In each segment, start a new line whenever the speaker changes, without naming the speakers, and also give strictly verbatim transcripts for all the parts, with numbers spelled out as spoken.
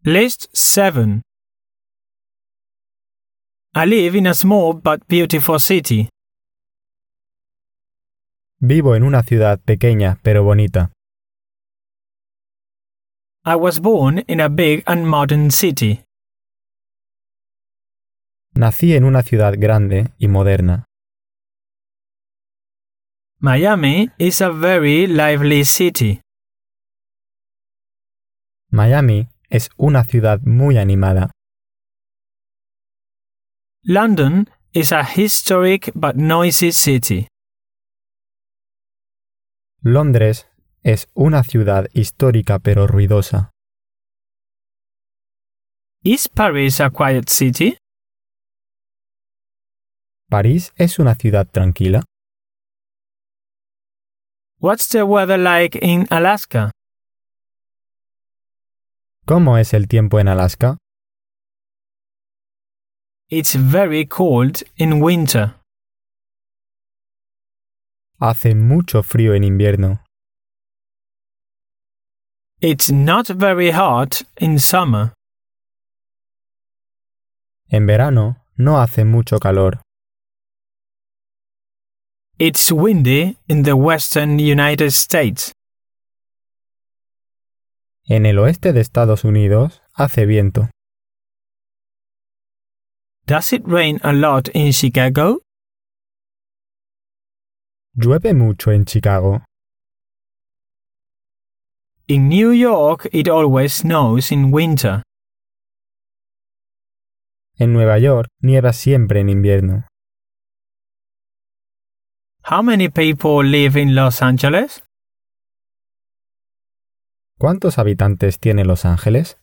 List seven. I live in a small but beautiful city.
Vivo en una ciudad pequeña pero bonita.
I was born in a big and modern city.
Nací en una ciudad grande y moderna.
Miami is a very lively city.
Miami es una ciudad muy animada.
London is a historic but noisy city.
Londres es una ciudad histórica pero ruidosa.
Is Paris a quiet city?
¿París es una ciudad tranquila?
What's the weather like in Alaska?
¿Cómo es el tiempo en Alaska?
It's very cold in winter.
Hace mucho frío en invierno.
It's not very hot in summer.
En verano no hace mucho calor.
It's windy in the western United States.
En el oeste de Estados Unidos hace viento.
Does it rain a lot in Chicago?
¿Llueve mucho en Chicago?
In New York, it always snows in winter.
En Nueva York nieva siempre en invierno.
How many people live in Los Angeles?
¿Cuántos habitantes tiene Los Ángeles?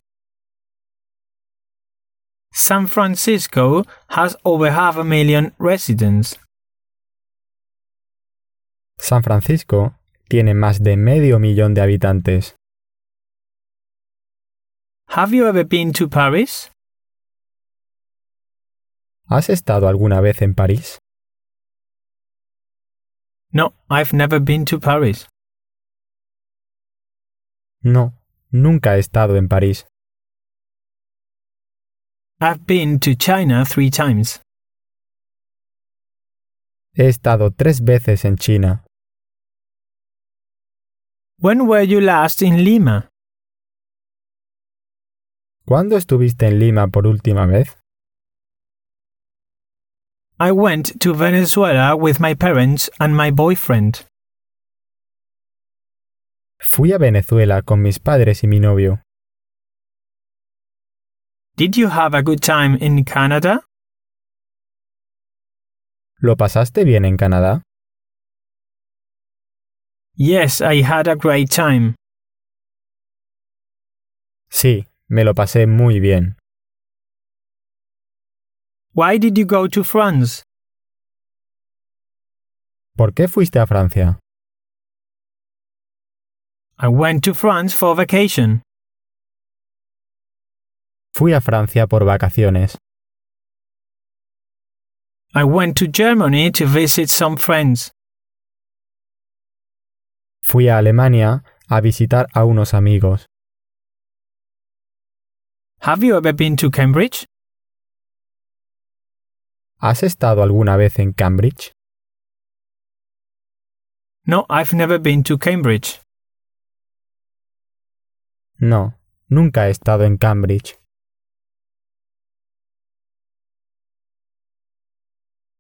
San Francisco has over half a million residents.
San Francisco tiene más de medio millón de habitantes.
Have you ever been to Paris?
¿Has estado alguna vez en París?
No, I've never been to Paris.
No, nunca he estado en París.
I've been to China three times.
He estado tres veces en China.
When were you last in Lima?
¿Cuándo estuviste en Lima por última vez?
I went to Venezuela with my parents and my boyfriend.
Fui a Venezuela con mis padres y mi novio.
Did you have a good time in Canada?
¿Lo pasaste bien en Canadá?
Yes, I had a great time.
Sí, me lo pasé muy bien.
Why did you go to France?
¿Por qué fuiste a Francia?
I went to France for vacation.
Fui a Francia por vacaciones.
I went to Germany to visit some friends.
Fui a Alemania a visitar a unos amigos.
Have you ever been to Cambridge?
¿Has estado alguna vez en Cambridge?
No, I've never been to Cambridge.
No, nunca he estado en Cambridge.